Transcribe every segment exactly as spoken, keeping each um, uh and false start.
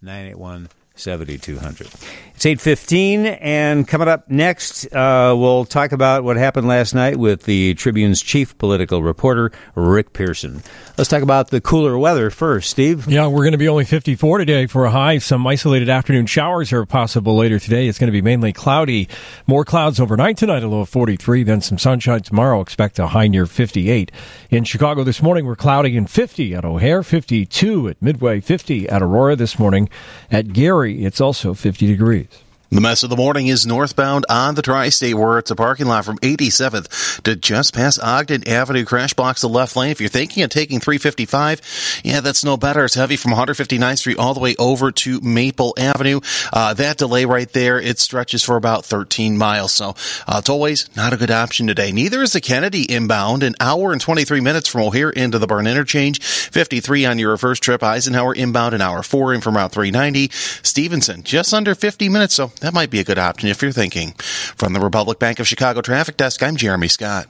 nine eight one, seven two zero zero. It's eight fifteen, and coming up next, uh, we'll talk about what happened last night with the Tribune's chief political reporter, Rick Pearson. Let's talk about the cooler weather first. Steve? Yeah, we're going to be only fifty-four today for a high. Some isolated afternoon showers are possible later today. It's going to be mainly cloudy. More clouds overnight tonight, a low of forty-three. Then some sunshine tomorrow. Expect a high near fifty-eight. In Chicago this morning, we're cloudy and fifty at O'Hare, fifty-two at Midway, fifty at Aurora this morning. At Gary, it's also fifty degrees. The mess of the morning is northbound on the Tri-State, where it's a parking lot from eighty-seventh to just past Ogden Avenue. Crash blocks the left lane. If you're thinking of taking three fifty-five, yeah, that's no better. It's heavy from one fifty-ninth Street all the way over to Maple Avenue. Uh, that delay right there, it stretches for about thirteen miles. So uh, tollways, not a good option today. Neither is the Kennedy inbound, an hour and twenty-three minutes from O'Hare into the Burn Interchange. fifty-three on your reverse trip. Eisenhower inbound, an hour four in from Route three ninety. Stevenson, just under fifty minutes, so that might be a good option if you're thinking. From the Republic Bank of Chicago Traffic Desk, I'm Jeremy Scott.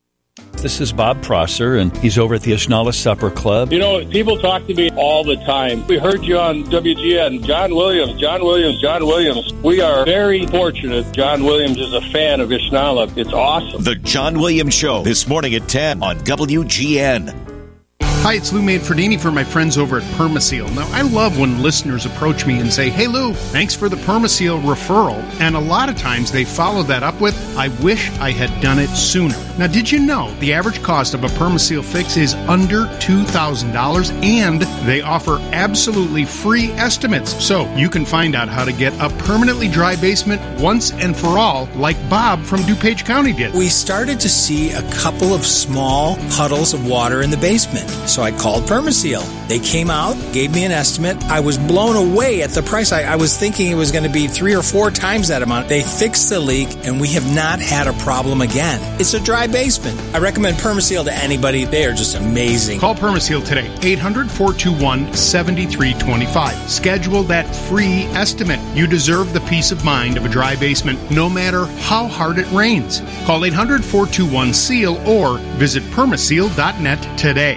This is Bob Prosser, and he's over at the Ashnala Supper Club. You know, people talk to me all the time. We heard you on W G N. John Williams, John Williams, John Williams. We are very fortunate. John Williams is a fan of Ashnala. It's awesome. The John Williams Show, this morning at ten on W G N. Hi, it's Lou Manfredini for my friends over at Permaseal. Now, I love when listeners approach me and say, hey, Lou, thanks for the Permaseal referral. And a lot of times they follow that up with, I wish I had done it sooner. Now, did you know the average cost of a Permaseal fix is under two thousand dollars, and they offer absolutely free estimates. So you can find out how to get a permanently dry basement once and for all, like Bob from DuPage County did. We started to see a couple of small puddles of water in the basement. So I called Permaseal. They came out, gave me an estimate. I was blown away at the price. I, I was thinking it was going to be three or four times that amount. They fixed the leak, and we have not had a problem again. It's a dry basement. I recommend Permaseal to anybody. They are just amazing. Call Permaseal today, eight hundred, four two one, seven three two five. Schedule that free estimate. You deserve the peace of mind of a dry basement, no matter how hard it rains. Call eight hundred, four two one, SEAL or visit permaseal dot net today.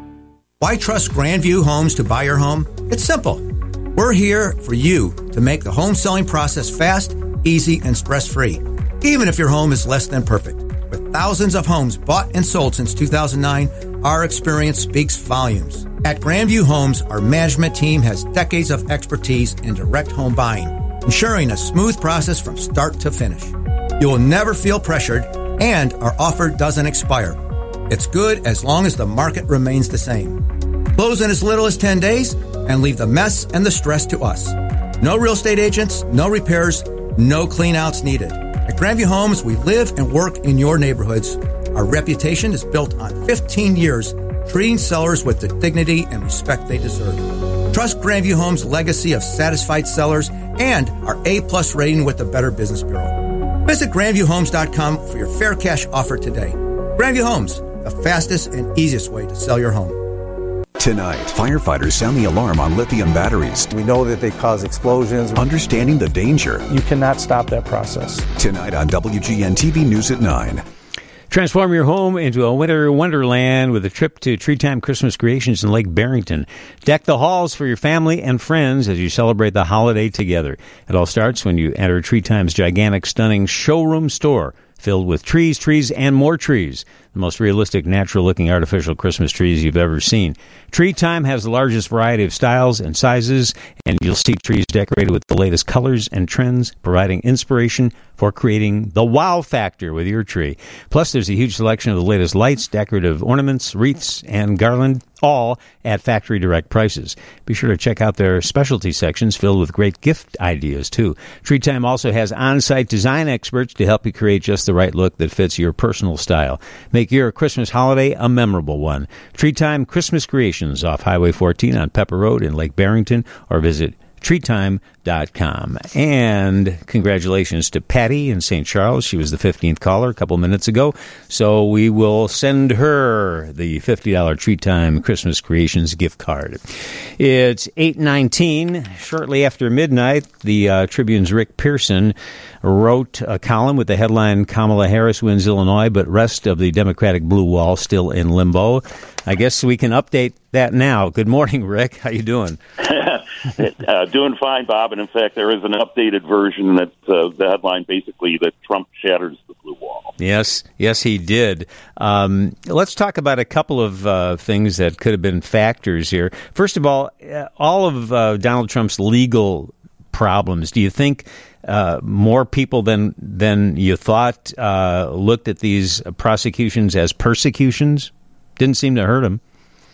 Why trust Grandview Homes to buy your home? It's simple. We're here for you to make the home selling process fast, easy, and stress-free, even if your home is less than perfect. With thousands of homes bought and sold since two thousand nine, our experience speaks volumes. At Grandview Homes, our management team has decades of expertise in direct home buying, ensuring a smooth process from start to finish. You will never feel pressured, and our offer doesn't expire. It's good as long as the market remains the same. Close in as little as ten days and leave the mess and the stress to us. No real estate agents, no repairs, no cleanouts needed. At Grandview Homes, we live and work in your neighborhoods. Our reputation is built on fifteen years treating sellers with the dignity and respect they deserve. Trust Grandview Homes' legacy of satisfied sellers and our A-plus rating with the Better Business Bureau. Visit grandview homes dot com for your fair cash offer today. Grandview Homes, the fastest and easiest way to sell your home. Tonight, firefighters sound the alarm on lithium batteries. We know that they cause explosions. Understanding the danger. You cannot stop that process. Tonight on W G N T V News at nine. Transform your home into a winter wonderland with a trip to Tree Time Christmas Creations in Lake Barrington. Deck the halls for your family and friends as you celebrate the holiday together. It all starts when you enter Tree Time's gigantic, stunning showroom store filled with trees, trees, and more trees. The most realistic, natural-looking artificial Christmas trees you've ever seen. Tree Time has the largest variety of styles and sizes, and you'll see trees decorated with the latest colors and trends, providing inspiration for creating the wow factor with your tree. Plus, there's a huge selection of the latest lights, decorative ornaments, wreaths, and garland, all at factory direct prices. Be sure to check out their specialty sections filled with great gift ideas, too. Tree Time also has on-site design experts to help you create just the right look that fits your personal style. Make your Christmas holiday a memorable one. Tree Time Christmas Creations off Highway fourteen on Pepper Road in Lake Barrington, or visit tree time dot com. And congratulations to Patty in Saint Charles. She was the fifteenth caller a couple minutes ago. So we will send her the fifty dollars Tree Time Christmas Creations gift card. It's eight nineteen. Shortly after midnight, the uh, Tribune's Rick Pearson wrote a column with the headline, Kamala Harris wins Illinois, but rest of the Democratic blue wall still in limbo. I guess we can update that now. Good morning, Rick. How you doing? uh, doing fine, Bob. And in fact, there is an updated version that uh, the headline basically that Trump shatters the blue wall. Yes, yes, he did. Um, let's talk about a couple of uh, things that could have been factors here. First of all, uh, all of uh, Donald Trump's legal problems. Do you think uh, more people than than you thought uh, looked at these prosecutions as persecutions? Didn't seem to hurt him.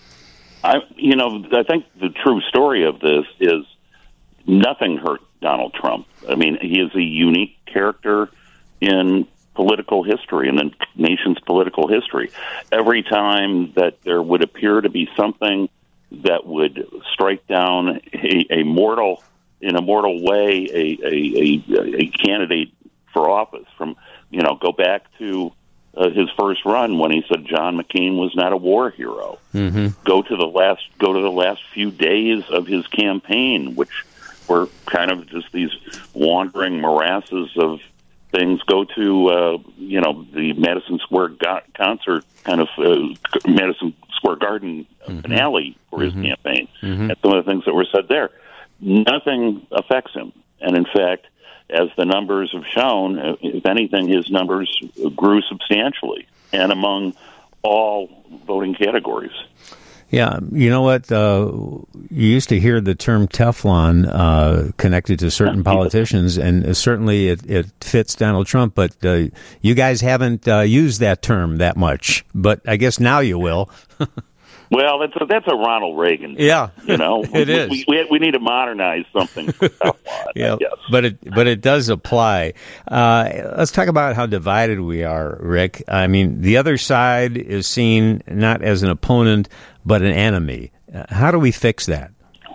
I, you know, I think the true story of this is nothing hurt Donald Trump. I mean, he is a unique character in political history, in the nation's political history. Every time that there would appear to be something that would strike down a, a mortal, in a mortal way, a, a, a, a candidate for office, from, you know, go back to Uh, his first run when he said John McCain was not a war hero. Mm-hmm. Go to the last go to the last few days of his campaign, which were kind of just these wandering morasses of things. Go to uh, you know the Madison Square Go- concert, kind of uh, Madison Square Garden mm-hmm. finale for his mm-hmm. campaign, mm-hmm. and some of the things that were said there. Nothing affects him, and in fact, as the numbers have shown, if anything, his numbers grew substantially and among all voting categories. Yeah, you know what? Uh, you used to hear the term Teflon uh, connected to certain politicians, and certainly it, it fits Donald Trump, but uh, you guys haven't uh, used that term that much, but I guess now you will. Well, that's a, that's a Ronald Reagan. Yeah, you know, it we, is. We, we, we need to modernize something. For Teflon, yeah, I guess. but it but it does apply. Uh, let's talk about how divided we are, Rick. I mean, the other side is seen not as an opponent but an enemy. Uh, how do we fix that?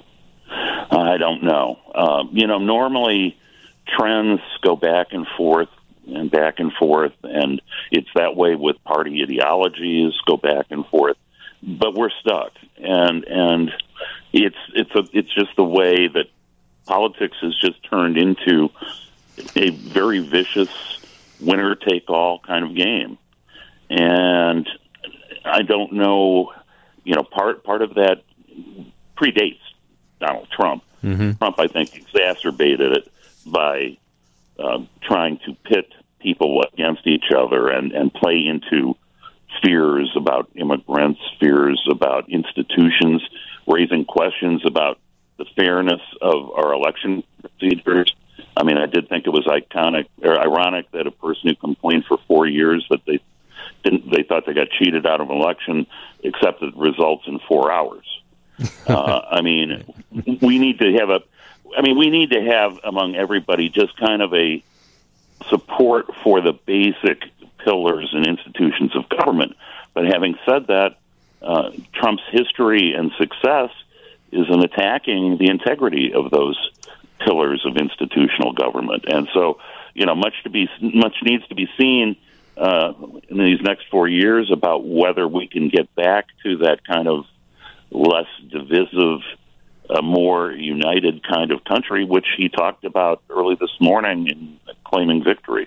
I don't know. Uh, you know, normally trends go back and forth and back and forth, and it's that way with party ideologies, go back and forth. But we're stuck, and and it's it's a, it's just the way that politics has just turned into a very vicious winner take all kind of game, and I don't know, you know, part part of that predates Donald Trump. Mm-hmm. Trump, I think, exacerbated it by uh, trying to pit people against each other and and play into fears about immigrants, fears about institutions, raising questions about the fairness of our election procedures. I mean, I did think it was iconic or ironic that a person who complained for four years that they didn't, they thought they got cheated out of an election, accepted results in four hours. uh, I mean, we need to have a. I mean, we need to have among everybody just kind of a support for the basic pillars and institutions of government. But having said that, uh, Trump's history and success is in attacking the integrity of those pillars of institutional government. And so, you know, much to be much needs to be seen uh, in these next four years about whether we can get back to that kind of less divisive, uh, more united kind of country, which he talked about early this morning in claiming victory.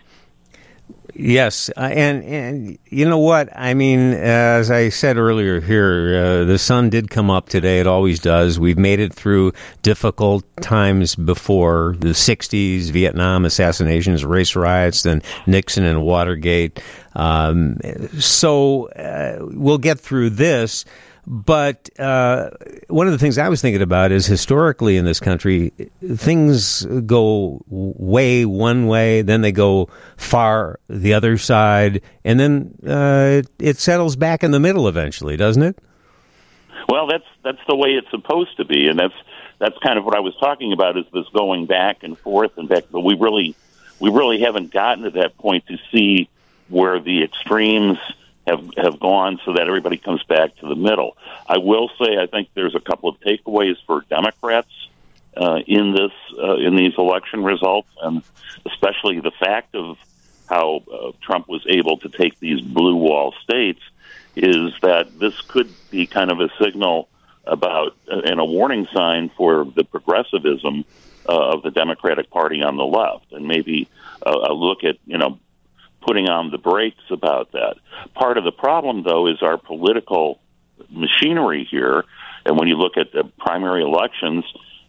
Yes, uh, and and you know what? I mean, as I said earlier here, uh, the sun did come up today. It always does. We've made it through difficult times before, the sixties, Vietnam assassinations, race riots, then Nixon and Watergate. Um, so uh, we'll get through this. But uh, one of the things I was thinking about is historically in this country, things go way one way, then they go far the other side, and then uh, it, it settles back in the middle eventually, doesn't it? Well, that's that's the way it's supposed to be, and that's that's kind of what I was talking about, is this going back and forth and back. But we really we really haven't gotten to that point to see where the extremes have have gone so that everybody comes back to the middle. I will say I think there's a couple of takeaways for Democrats uh, in this uh, in these election results, and especially the fact of how uh, Trump was able to take these blue wall states, is that this could be kind of a signal about uh, and a warning sign for the progressivism uh, of the Democratic Party on the left, and maybe a, a look at, you know, putting on the brakes about that. Part of the problem, though, is our political machinery here And when you look at the primary elections,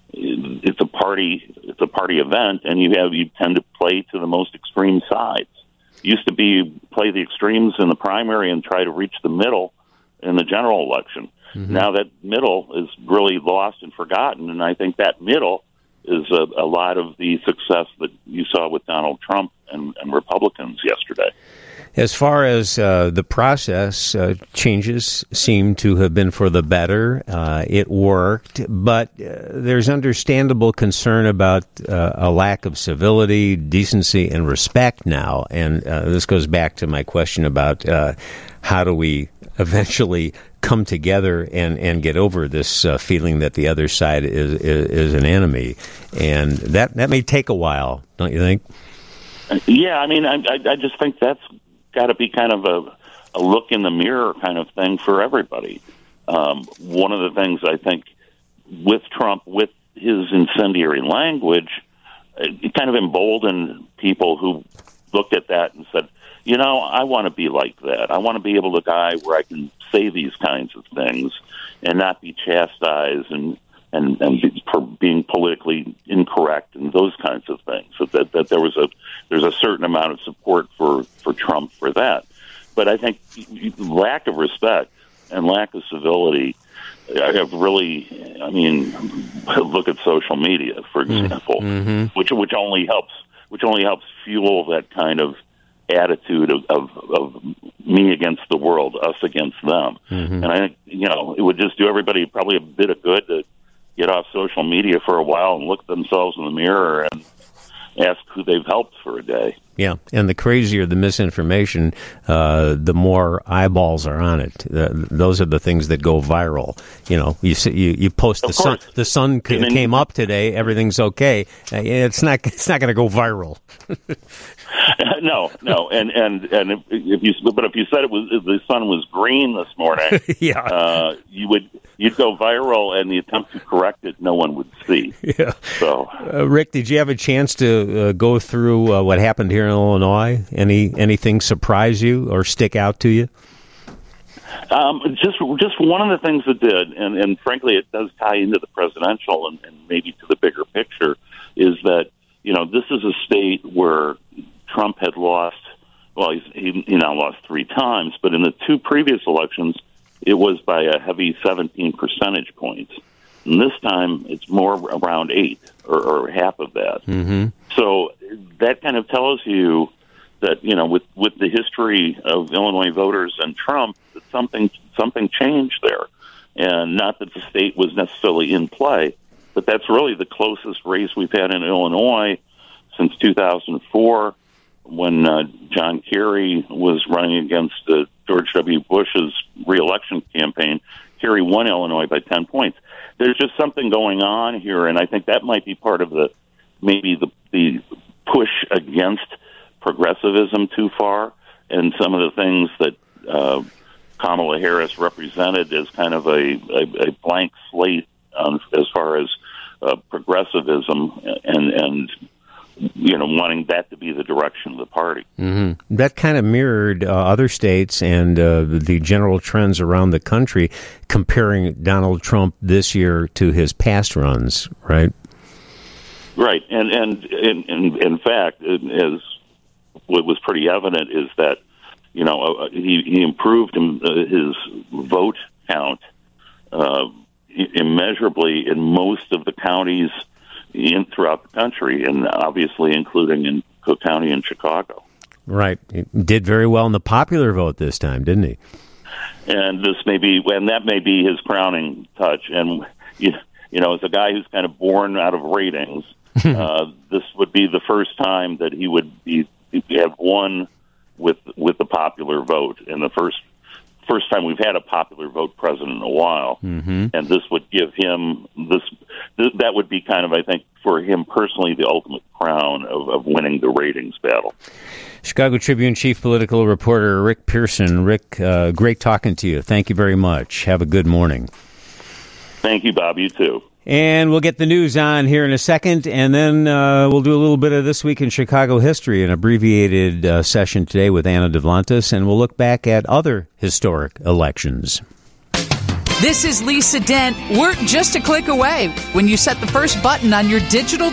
it's a party it's a party event, and you have you tend to play to the most extreme sides. It used to be you play the extremes in the primary and try to reach the middle in the general election. Mm-hmm. Now that middle is really lost and forgotten, and I think that middle is a, a lot of the success that you saw with Donald Trump and, and Republicans yesterday. As far as uh, the process, uh, changes seem to have been for the better. Uh, it worked, but uh, there's understandable concern about uh, a lack of civility, decency, and respect now. And uh, this goes back to my question about uh, how do we eventually come together and, and get over this uh, feeling that the other side is, is is an enemy. And that, that may take a while, don't you think? Yeah, I mean, I, I just think that's got to be kind of a, a look in the mirror kind of thing for everybody. Um, one of the things I think with Trump, with his incendiary language, it kind of emboldened people who looked at that and said, you know, I want to be like that. I want to be able to die where I can say these kinds of things and not be chastised and and, and be, for being politically incorrect and those kinds of things. So that, that there was a there's a certain amount of support for, for Trump for that. But I think lack of respect and lack of civility have really, I mean, look at social media, for example, mm-hmm. which which only helps which only helps fuel that kind of attitude of, of, of me against the world, us against them. Mm-hmm. And I think, you know, it would just do everybody probably a bit of good to get off social media for a while and look themselves in the mirror and ask who they've helped for a day. Yeah, and the crazier the misinformation, uh, the more eyeballs are on it. Uh, those are the things that go viral. You know, you see, you, you post the sun. The sun c- then, came up today. Everything's okay. Uh, it's not. It's not going to go viral. no, no, and and and if, if you but if you said it was if the sun was green this morning, yeah, uh, you would you'd go viral, and the attempt to correct it, no one would see. Yeah. So, uh, Rick, did you have a chance to uh, go through uh, what happened here in Illinois? Any anything surprise you or stick out to you? Um, just just one of the things that did, and, and frankly, it does tie into the presidential and, and maybe to the bigger picture, is that you know this is a state where Trump had lost. Well, he's, he he now lost three times, but in the two previous elections, it was by a heavy seventeen percentage points. And this time, it's more around eight or, or half of that. Mm-hmm. So that kind of tells you that, you know, with, with the history of Illinois voters and Trump, that something something changed there. And not that the state was necessarily in play, but that's really the closest race we've had in Illinois since two thousand four, when uh, John Kerry was running against uh, George W. Bush's reelection campaign. Kerry won Illinois by ten points. There's just something going on here, and I think that might be part of the maybe the, the push against progressivism too far, and some of the things that uh, Kamala Harris represented as kind of a, a, a blank slate um, as far as uh, progressivism and and you know wanting that to be the direction of the party. Mm-hmm. That kind of mirrored uh, other states and uh, the general trends around the country, comparing Donald Trump this year to his past runs, right? Right, and and in, in, in fact, as what was pretty evident is that you know uh, he, he improved him, uh, his vote count uh, immeasurably in most of the counties in throughout the country, and obviously including in Cook County and Chicago. Right, he did very well in the popular vote this time, didn't he? And this may be, and that may be his crowning touch. And you, you know, as a guy who's kind of born out of ratings. uh, this would be the first time that he would be have won with with the popular vote, and the first first time we've had a popular vote president in a while. Mm-hmm. And this would give him this, th- that would be kind of, I think, for him personally, the ultimate crown of, of winning the ratings battle. Chicago Tribune chief political reporter Rick Pearson. Rick, uh, great talking to you. Thank you very much. Have a good morning. Thank you, Bob. You too. And we'll get the news on here in a second, and then uh, we'll do a little bit of This Week in Chicago History, an abbreviated uh, session today with Anna Devlantis, and we'll look back at other historic elections. This is Lisa Dent. We're just a click away when you set the first button on your digital